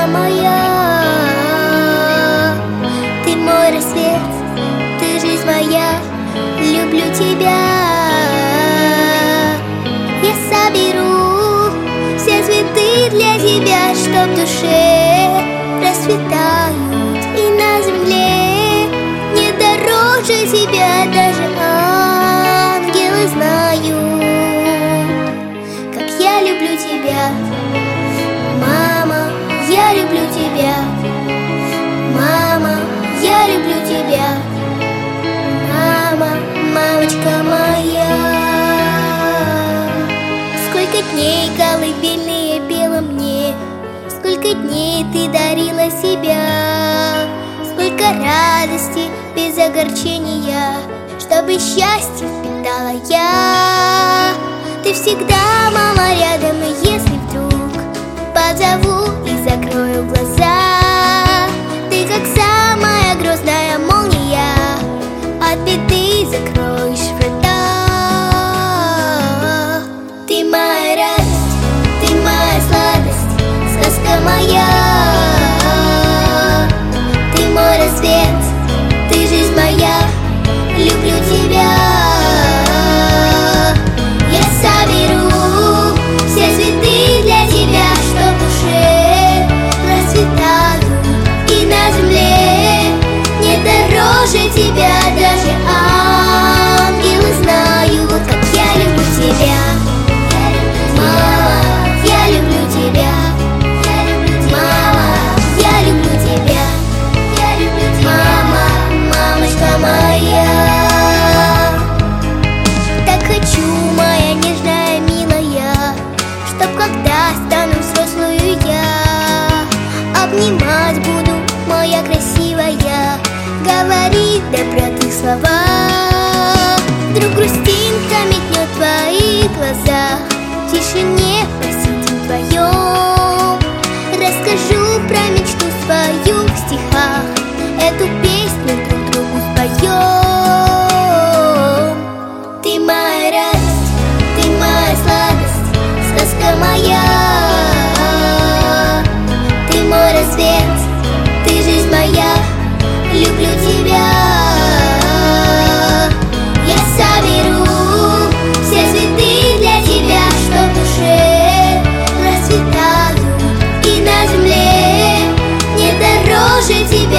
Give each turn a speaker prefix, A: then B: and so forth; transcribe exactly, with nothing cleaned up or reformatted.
A: сказка моя. Ты мой рассвет, ты жизнь моя, люблю тебя. Я соберу все цветы для тебя, чтоб в душе расцветают, и на земле не дороже тебя даже ангелы знают, как я люблю тебя. Мама, я люблю тебя. Мама, я люблю тебя. Мама, мамочка моя. Сколько дней колыбельные пела мне, сколько дней ты дарила себя, сколько радости без огорчения, чтобы счастье впитала я. Ты всегда, мама, рядом, и если вдруг позову и закрою глаза, ты как самая грозная молния, от беды закроешь врата. Ты моя радость, ты моя сладость, сказка моя. Ты мой рассвет, ты жизнь моя, люблю тебя. Я соберу все цветы для тебя, что в душе расцветают, и на земле не дороже тебя даже ангелы знают, как я люблю тебя. Мама, я люблю тебя. Мама, я люблю тебя. Мама, мамочка моя. Так хочу, моя нежная, милая, чтоб когда стану взрослую я, обнимать буду, моя красивая, говорить доброты слова. Вдруг грустинка мелькнет в твоих глазах, в тишине посидим вдвоем, расскажу про мечту свою в стихах, эту песню друг другу споем. Ты моя радость, ты моя сладость, сказка моя. Ты мой рассвет, ты жизнь моя, люблю тебя. Я соберу все цветы для тебя, что в душе расцветают, и на земле не дороже тебя